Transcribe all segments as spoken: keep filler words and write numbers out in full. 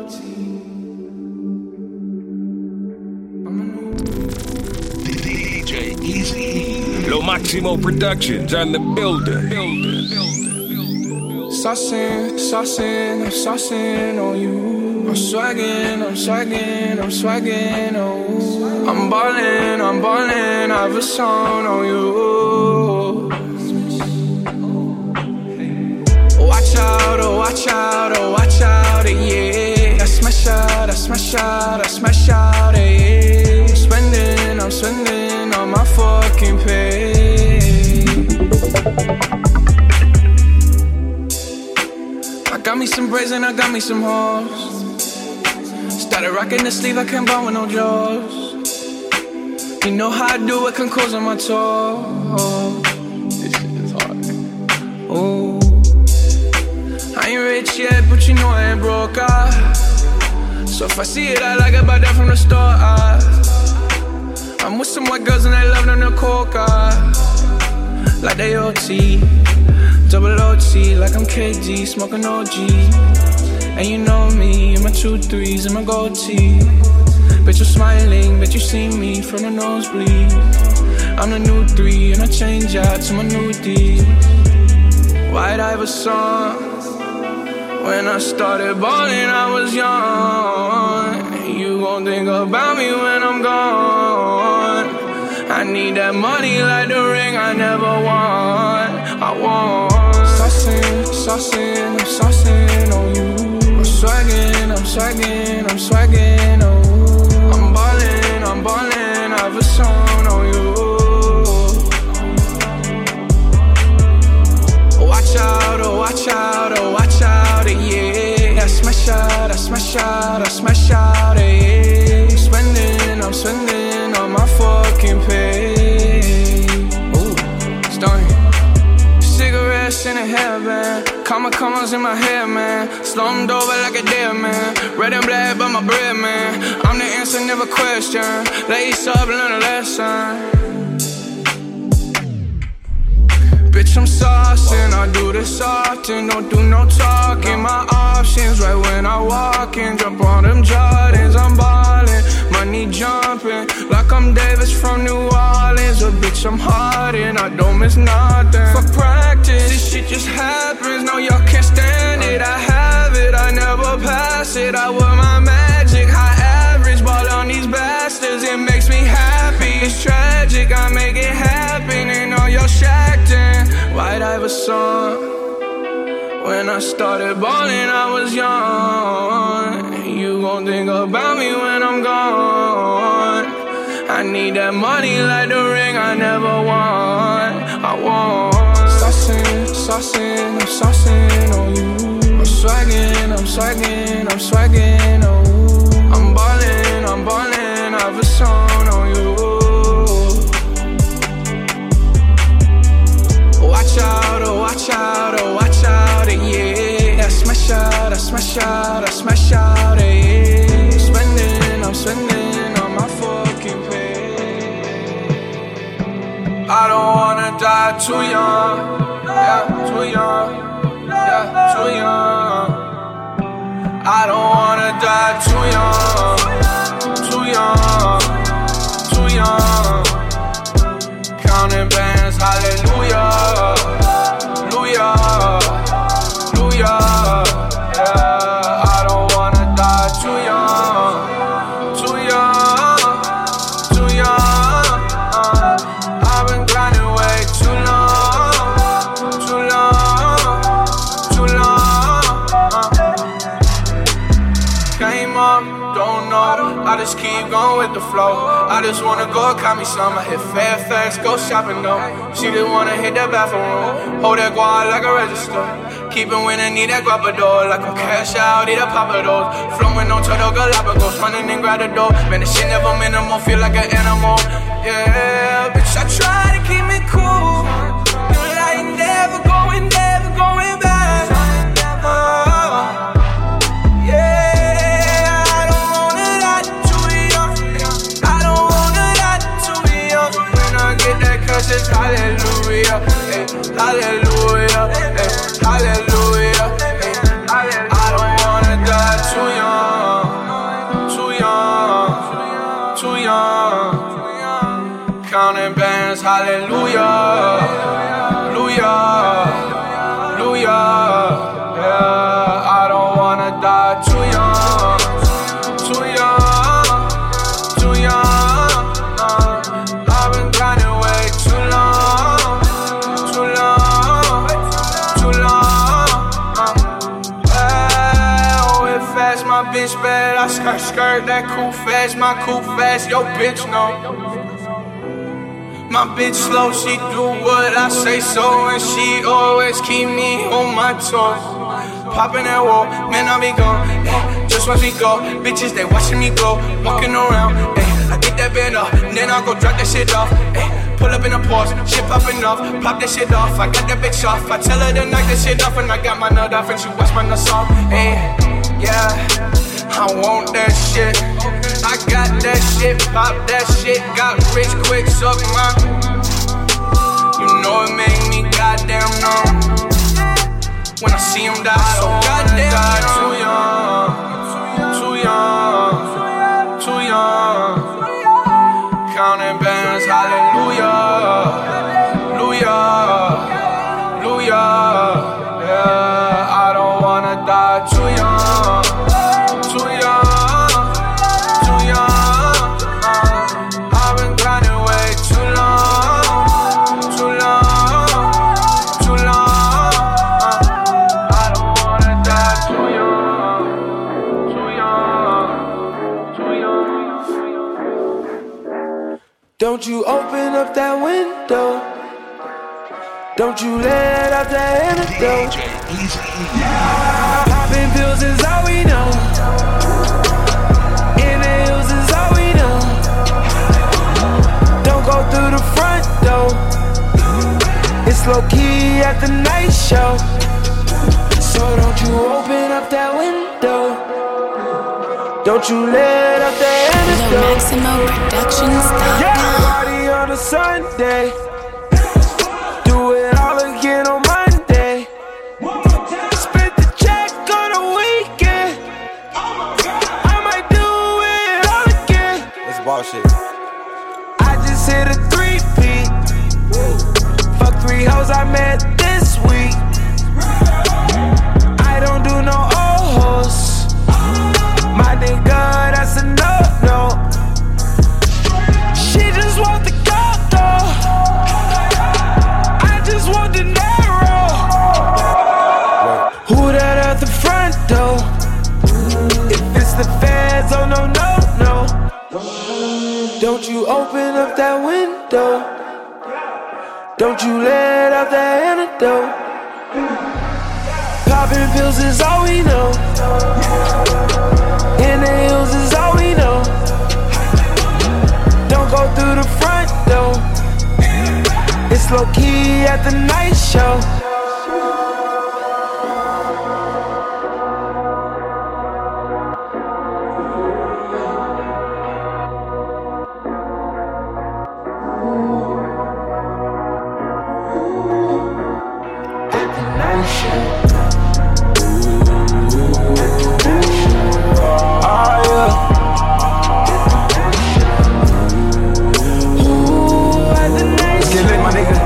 D J Easy, Lo Maximo Productions on the builder. Saucin', saucin', I'm saucin' on you. I'm swaggin', I'm swaggin', I'm swaggin' on you. I'm ballin', I'm ballin', I have a song on you. Watch out, oh watch out, oh watch out, yeah. I smash out, I smash out, I smash out, yeah. I'm spending, I'm spending on my fucking pay. I got me some braids and I got me some hoes. Started rocking the sleeve, I can't buy with no jaws. You know how I do it, can close on my toes. This shit is hard. Ooh. I ain't rich yet, but you know I ain't broke, ah. So if I see it, I like it, buy that from the store, ah. I'm with some white girls and they love them to coca, like they O T, double O T, like I'm K G, smoking O G. And you know me, in my two threes and my gold tee. Bitch, you're smiling, bitch, you see me from the nosebleed. I'm the new three and I change out to my new D. White Iverson. When I started ballin', I was young. You gon' think about me when I'm gone. I need that money like the ring I never won. I want saucin', saucin', I'm saucin' on you. I'm swaggin', I'm swaggin', I'm swaggin' on you. I'm ballin', I'm ballin', I have a song on you. Watch out, oh watch out, oh watch out, yeah. I smash out, I smash out, I smash out, yeah. I'm spending, I'm spending on my fucking pay. Ooh, stunning. Cigarettes in a hairband, comma commas in my hair, man. Slumped over like a dead man. Red and black, but my bread, man. I'm the answer, never question. Lace up, learn a lesson. Bitch, I'm saucin', I do this often. Don't do no talking, my options right when I walk in. Jump on them Jordans, I'm ballin'. Money jumping, like I'm Davis from New Orleans. But bitch, I'm hardin', I don't miss nothing. Fuck practice, this shit just happens. No, y'all can't stand it, I have it. I never pass it, I wear my magic. High average, ball on these bastards. It makes me happy, it's tragic, I make it happen. And all y'all shacked in White Iverson. When I started ballin', I was young. You gon' think about me when I'm gone. I need that money like the ring I never won. I want saucin', saucin', I'm saucin' on you. I'm swaggin', I'm swaggin', I'm swaggin' on you. I'm ballin', I'm ballin', I have a song on you. Watch out, oh watch out, oh watch out, yeah. I smash out, I smash out, I smash out, yeah. I'm spending, I'm spending on my fucking pay. I don't wanna die too young, yeah, too young, yeah, too young. I don't wanna die too young, too young, too young. Counting bands, hallelujah, hallelujah, hallelujah. Yeah, I don't wanna die too young, too young, too young. Uh, I've been grinding way too long, too long, too long. Uh, came up, don't know, I just keep going with the flow. I just wanna go call me some. I hit Fairfax, go shopping though. She just wanna hit that bathroom, hold that guard like a register. Keep it winning, need that guapador. Like I'm cash out, need a papados. Flowing on Turtle Galapagos, running and grab the door. Man, this shit never minimal, feel like an animal. Yeah, bitch, I try to keep me cool. You like never going, never going back. Oh, yeah, I don't wanna die too young. I don't wanna die too young. When I get that cash, it's hallelujah, hey, hallelujah, hey, hallelujah, hey, I don't wanna die too young. hallelujah. Yeah, I don't wanna die too young, too young, too young. Uh, I've been grinding way too long, too long, too long. Uh, yeah, it fast, my bitch bad. I skirt, skirt that cool fast, my cool fast. Yo, bitch, no. My bitch slow, she do what I say so, and she always keep me on my toes. Poppin' that wall, man, I be gone. Yeah, just watch me go, bitches they watching me go. Walking around, yeah, I get that band up, and then I go drop that shit off. Yeah, pull up in the Porsche, shit poppin' off, pop that shit off. I got that bitch off, I tell her to knock that shit off, and I got my nut off, and she watch my nuts off. Yeah, yeah. I want that shit, I got that shit, pop that shit, got rich quick, suck my. You know it make me goddamn numb when I see him die, so goddamn die too young, too young, too young. Counting bands, hallelujah, hallelujah, hallelujah. Yeah, I don't wanna die too young. Too young, too young. Uh, I've been grinding way too long, too long, too long. Uh, I don't wanna die too young, too young, too young. Don't you open up that window? Don't you let out that antidote? Popping pills is all we know. Inhales is all we know. Don't go through the front door. It's low key at the night show. So don't you open up that window. Don't you let out that antidote. Low Maximo Productions dot com. Yeah, party on a Sunday. Do it all again on Monday. Spent the check on a weekend. I might do it all again. That's bullshit. I just hit a three-peat. Fuck three hoes I met this week. I don't do no old hoes. My nigga, that's a no-no. She just want the gold though. I just want the narrow. Who that at the front door? If it's the feds, oh no, no, no. Don't you open up that window. Don't you let out that antidote. Popping pills is all we know. Inhales is all we know. Don't go through the front door. It's low key at the night show. At the night show. Oh yeah. Ooh, at the night show. Get lit, my nigga.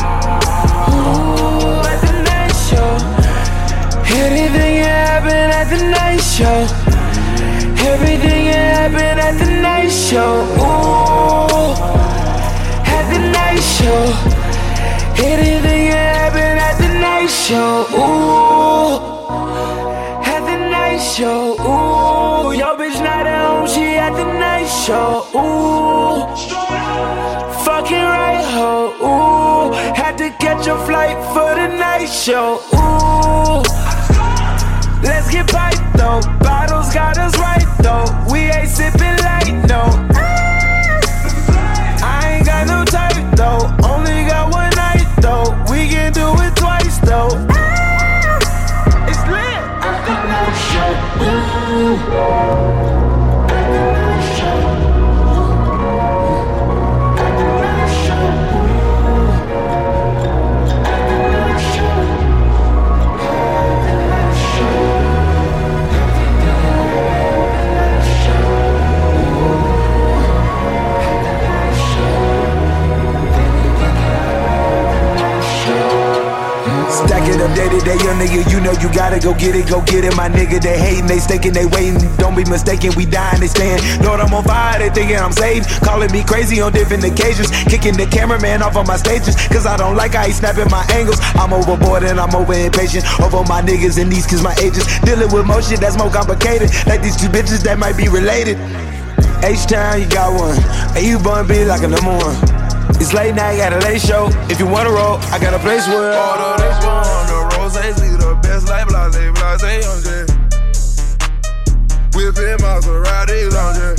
Ooh, at the night show. Anything can happen at the night show. Everything can happen at the night show. Ooh, at the night show. Anything can happen at the night show. Ooh, at the night show. Ooh, your bitch not at home, she at the night show. Ooh, fucking right ho. Ooh, had to catch a flight for the night show. Ooh, let's get piped though. Bottles got us right though. We ain't sipping light no. I ain't got no type though. Only got one night though. We can do it twice though. It's lit at the night show. Ooh. At the night show. At the night show. At the night show. At the night show. Stack it up day to day young nigga, you know you gotta go get it, go get it. My nigga, they hating, they staking, they waiting. Don't be mistaken, we dying, they staying. Lord, I'm on fire, they thinking I'm saved. Calling me crazy on different occasions. Kicking the cameraman off of my stages, cause I don't like how he snapping my angles. I'm overboard and I'm over impatient. Over my niggas and these cause my ages. Dealing with more shit that's more complicated. Like these two bitches that might be related. H-Town, you got one. And you born be like a number one. It's late night, got a late show. If you wanna roll, I got a place where all the days on the roses, leave the best life, blase, blase, on J. Whipping Maserati, on J.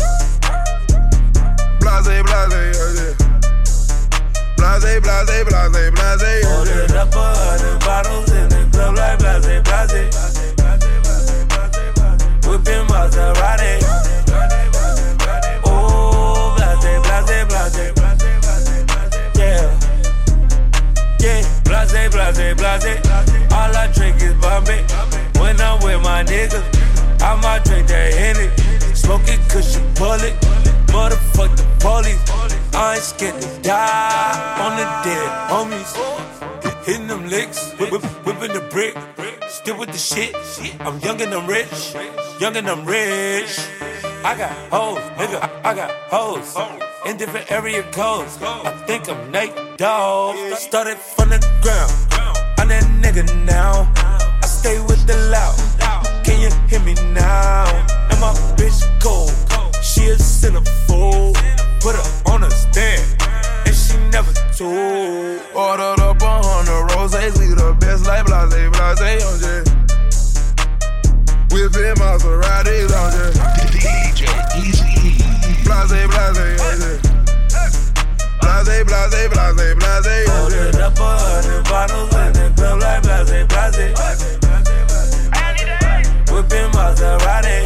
Blase, blase, on J. Blase, blase, blase, blase, on J. Ordered up a hundred bottles in the club like blase, blase. Whipping Maserati. Oh, blase, blase, blase. Yeah, yeah, blase, blase, blase. All I drink is Bombay. When I'm with my niggas, I might drink that Henny. Smoking cushion bullet. Motherfuck the police. I ain't scared to die on the dead homies. Hitting them licks, whip, whip, whipping the brick. Still with the shit. I'm young and I'm rich. Young and I'm rich. I got hoes, nigga. I, I got hoes. In different area codes. I think I'm Nate Dogg. Started from the ground. I'm that nigga now. I stay with the loud. Can you hear me now? And my bitch cold. She a centerfold. Put her on a stand. And she never told. Ordered up a hundred roses. Leave the best life, blase, blase, on J. Whipping Maserati, on J. D J Easy. Blase, blase, on J. Blase, blase, blase, blase, on J. Ordered up a hundred bottles in the club like blase, blase. Whipping Maserati.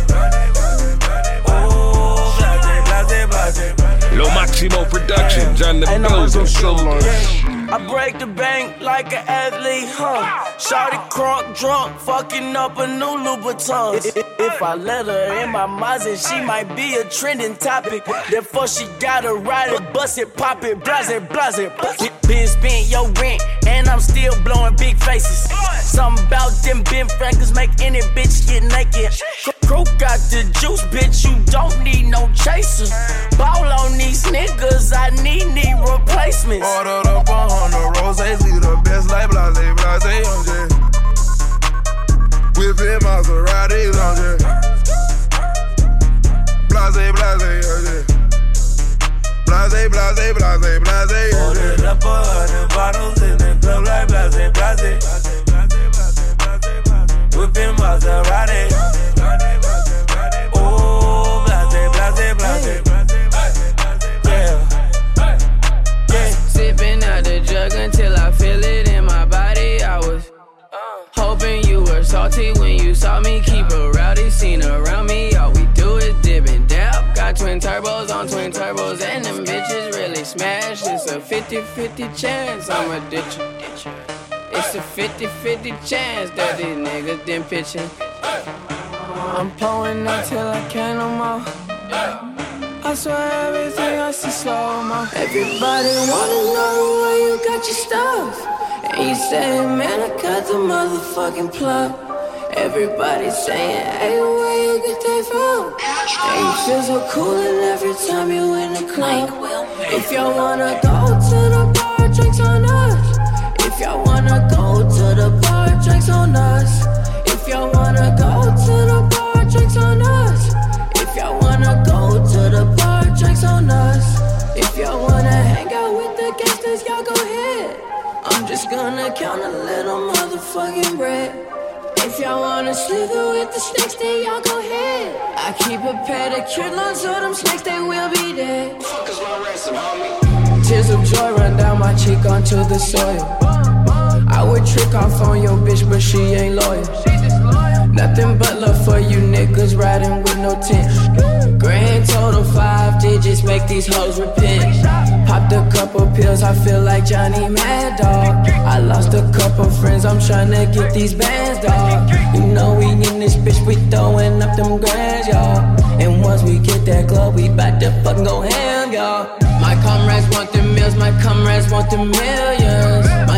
Oh, blase, blase, blase. Lo Maximo Productions on the building. I break the bank like an athlete, huh? Shawty crunk drunk, fucking up a new Louboutin. If, if I let her in my Mazda, she might be a trending topic. Therefore she gotta ride it, bust it, pop it, blase, blase. Been spent your rent, and I'm still blowing big faces. Something about them Ben Frankers make any bitch get naked. Crew got the juice, bitch, you don't need no chaser. Ball on these niggas, I need knee replacements. Ordered up a hundred roses, leave the best life, blase, blase, on J. Whipping Maserati, on J. Blase, blase, on J. Blase, blase, blase, blase, on J. Ordered up a hundred bottles in the club like blase, blase. Whipping Maserati. Oh, blase, blase, blase. Sipping out the jug until I feel it in my body. I was hoping you were salty when you saw me. Keep a rowdy scene around me. All we do is dip and dab. Got twin turbos on twin turbos, and them bitches really smash. It's a fifty-fifty chance I'ma ditch you. It's a fifty-fifty chance that these niggas done pitching. I'm pulling up till I can't no more. I swear everything I see slow-mo. Everybody wanna know where you got your stuff. And you saying, man, I got the motherfucking plug. Everybody saying, hey, where you get that from? And you feel so cool and every time you in the club. If y'all wanna go to the bar, drinks on us. If y'all wanna go to the bar, drinks on us. If y'all wanna go to the bar, drinks on us. If y'all wanna go to the bar, drinks on us. If y'all wanna hang out with the gangsters, y'all go ahead. I'm just gonna count a little motherfucking bread. If y'all wanna slither with the snakes, then y'all go ahead. I keep a pedicure line so them snakes, they will be dead. Cause my ransom, homie. Tears of joy run down my cheek onto the soil. I would trick off on your bitch, but she ain't loyal. Nothing but love for you niggas riding with no tent. Grand total five digits, make these hoes repent. Popped a couple pills, I feel like Johnny Mad Dog. I lost a couple friends, I'm tryna get these bands, dog. You know we in this bitch, we throwing up them grands, y'all. And once we get that glow, we bout to fucking go ham, y'all. My comrades want the meals, my comrades want the millions. My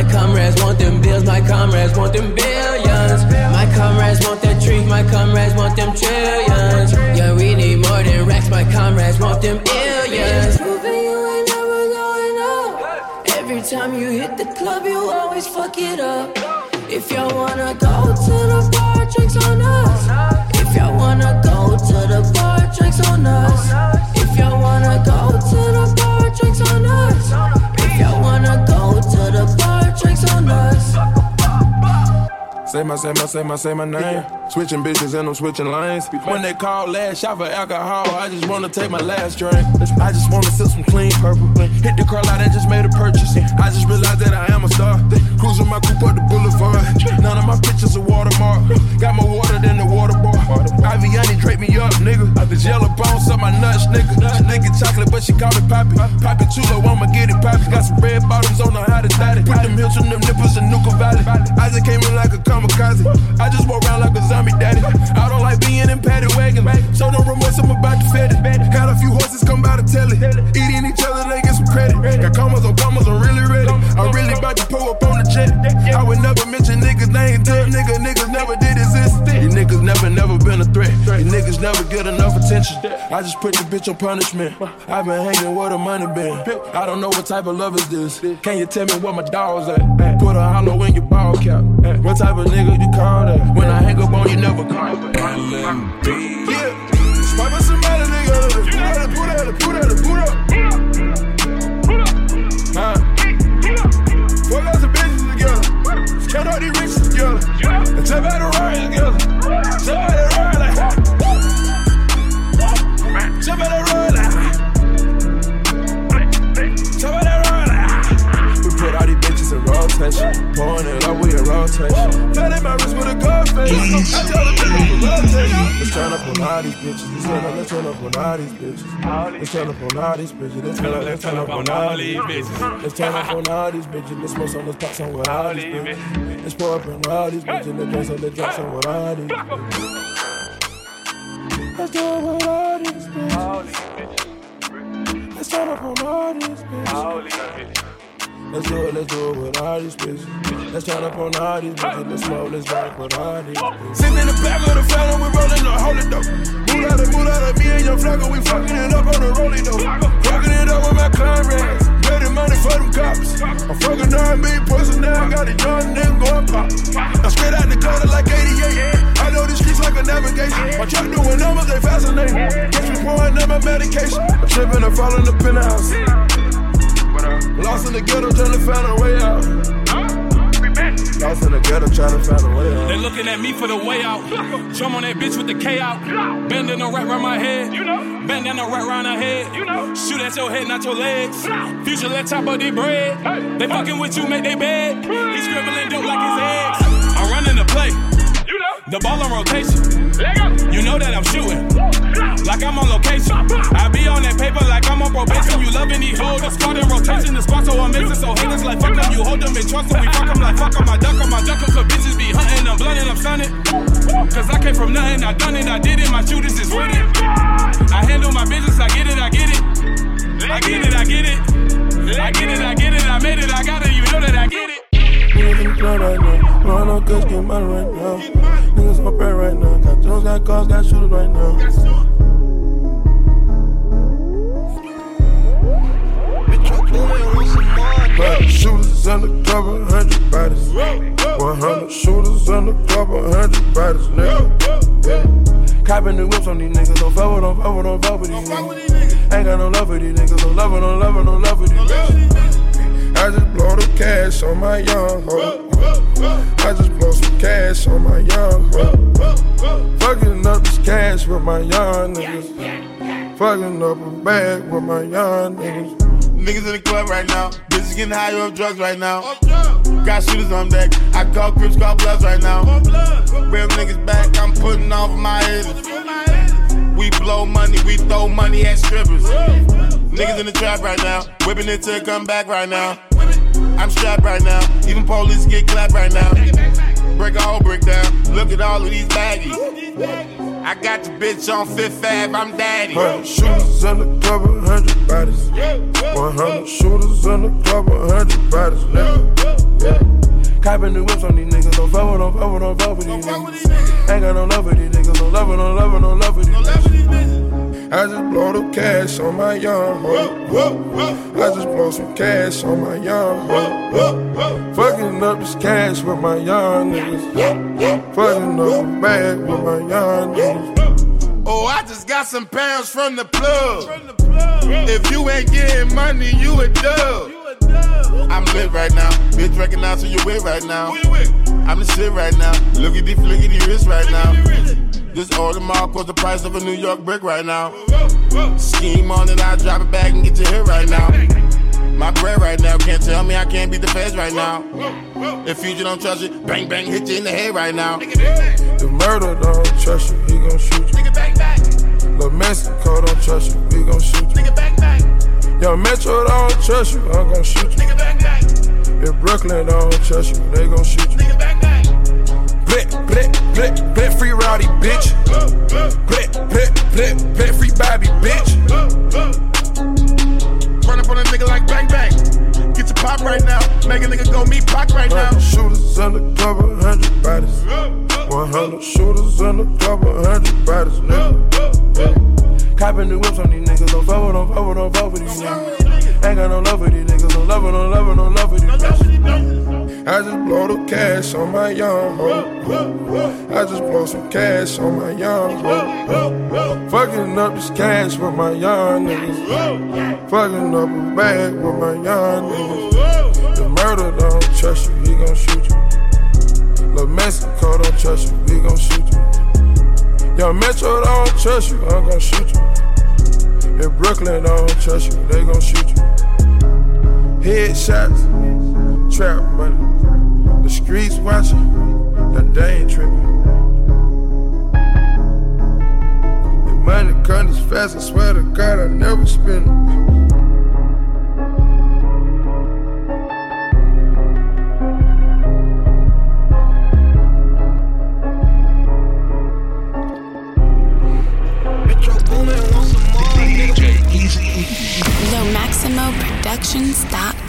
comrades want them bills, my comrades want them billions. My comrades want that trees, my comrades want them trillions. Yeah, we need more than racks, my comrades want them billions. Moving, you ain't never going up. Every time you hit the club, you always fuck it up. If y'all wanna go to the bar, drinks on us. If y'all wanna go to the bar, drinks on us. If y'all wanna go to the bar, drinks on us. If y'all wanna go to the bar, drinks on us. Say my, say my, say my, say my name. Switching bitches and I'm switching lanes. When they call last shot for alcohol, I just wanna take my last drink. I just wanna sip some clean purple. Hit the car lot and just made a purchase. I just realized that I am a star. Cruising my coupe up the boulevard. None of my pictures are watermark. Got more water than the water bar. Aviani drape me up, nigga. This yellow bones up my nuts, nigga. She licking chocolate, but she call it Poppy. Poppy Chulo, I'ma get it Poppy. Got some red bottoms, don't know how to dye it. Put them hills on them nipples in Nuka Valley. I just came in like a kamikaze. I just walk around like a zombie daddy. I don't like being in paddy wagons. So no remorse, I'm about to fed it. Had a few horses come by to tell it. Eating each other, they get some credit. Got commas on commas, I'm really ready. I'm really about to pull up on the jet. I would never mention niggas' names. Tell nigga, niggas never did exist. These niggas never, never been a threat. These niggas never get enough attention. I just put the bitch on punishment. I've been hanging where the money been. I don't know what type of love is this. Can you tell me where my dog's at? Put a hollow in your ball cap. What type of nigga you call that? When I hang up on you, never call. L M B. Yeah. Spot with somebody, nigga. Put out, put out, put out, put up. Put up. Huh? Four lots of bitches together. Count all these riches together. And tell about the ride together. Tell about the ride like. Tell about the ride like. Tell about the ride like. We put all these bitches in rotation. Pouring it up, we in rotation. Fat in my wrist with a gold face. I tell the bitches to rotate. Let's turn up on all these bitches. Let's turn up, let's turn up on all these bitches. Let's turn up on all these bitches. Let's turn up, let's turn up on all these bitches. Let's turn up on all these bitches. Let's smoke some, let's pop some with all these bitches. Let's pour up on all these bitches. Let's drink some, let's drink some with all these bitches. Let's do it with all these bitches. Let's turn up on all these bitches. Let's do it, let's do it with all these bitches. Let's turn up on all these bitches. Let's smoke, let's drink with all these bitches. Sitting in the back of the phantom, we rolling the holy dope. Moolada, moolada, me and your flagger, we fucking it up on the rolling dope. Fucking it up with my comrades. Getting money for them cops. I'm fucking R and B pussy now, got a young nigga going pop. I'm straight out the gutter like eighty-eight. I know these streets like a navigation. My truck doing numbers, they fascinating. Catch me pouring up my medication. I'm tripping and falling up in the house. Lost in the ghetto, trying to find a way out. Lost in the ghetto, trying to find a way out. They looking at me for the way out. Drum on that bitch with the K out. Bending the right round my head. Bend down the right round her head. Shoot at your head, not your legs. Future let top of the bread. They fucking with you, make they bed. He scribbling dope like his eggs. I'm running the play. The ball on rotation. You know that I'm shooting. Like I'm on location. I be on that paper like I'm on probation. You loving these hoes. The squad in rotation. The squad so amazing. So haters like fuck them. You hold them in trust. So we fuck them like fuck them. I duck them. I duck them. Cause bitches be hunting. I'm blunt and I'm stunning. Cause I came from nothing. I done it. I did it. My shooters is with it. I handle my business. I get it. I get it. I get it. I get it. I get it. I get it. I made it. I got it. You know that I get it. Niggas in the club right now. Run on cuts, get money right now. Niggas on prayer right now. Got Jones, got cars, got shooters right now. But shooters undercover, hundred bodies. One hundred shooters undercover, hundred bodies, nigga. Yeah. Copping the whips on these niggas. Don't fuck with, don't fuck with, don't fuck with these niggas. Ain't got no love for these niggas. No love, no love, no love for these niggas. I just blow the cash on my young hoe. I just blow some cash on my young hoe. Fucking up this cash with my young niggas. Fucking up a bag with my young niggas. Niggas in the club right now. Bitches getting high off drugs right now. Got shooters on deck. I call Crips, call Bloods right now. Real niggas back, I'm putting off my haters. We blow money, we throw money at strippers. Niggas in the trap right now. Whipping it till it come back right now. I'm strapped right now. Even police get clapped right now. Break a whole brick down. Look at all of these baggies. I got the bitch on Fifth Ave, I'm daddy. Hundred shooters undercover, hundred bodies. One hundred shooters undercover, hundred bodies, nigga. Yeah. Copping new whips on these niggas. Don't fuck with, don't fuck with, don't fuck with these niggas. Ain't got no love for these niggas. No love, no love, no love for these niggas. I just blow the cash on my young hoe. I just blow some cash on my young hoe. Fucking up this cash with my young niggas. Fucking up the bag with my young niggas. Oh, I just got some pounds from the plug. If you ain't getting money, you a dub. I'm lit right now. Bitch, recognize who you with right now. I'm the shit right now. Look at the flick of the wrist right now. This order mark was the price of a New York brick right now. Scheme on it, I drop it back and get your hit right now. My bread right now, can't tell me I can't beat the feds right now. If Future don't trust you, bang bang hit you in the head right now. The murder don't trust you, he gon' shoot you. The Mexico don't trust you, we gon' shoot you. Young Metro don't trust you, I'm gon' shoot you. If Brooklyn don't trust you, they gon' shoot you. Blit, blit, blit, blit, free rowdy, bitch. Blit, blit, blit, blit, free Bobby, bitch. Run up on a nigga like bang bang. Get your pop right now. Make a nigga go meet Pac right now. Shooters undercover, hundred bodies. One hundred shooters undercover, hundred bodies. Nigga. Copping the whips on these niggas. Don't fuck with, don't fuck with, don't fuck with these niggas. Ain't got no love for these niggas. Don't love it, don't love it, don't love for these niggas. I just blow the cash on my young hoe. I just blow some cash on my young hoe. Fucking up this cash with my young niggas. Fucking up a bag with my young niggas. The murder don't trust you, he gon' shoot you. The Mexico don't trust you, he gon' shoot you. Young Metro don't trust you, I'm gon' shoot you. If Brooklyn don't trust you, they gon' shoot you. Headshots, trap money. The streets watching, that they ain't tripping. If money comes fast, I swear to God, I never spend it. Lo Maximo Productions dot com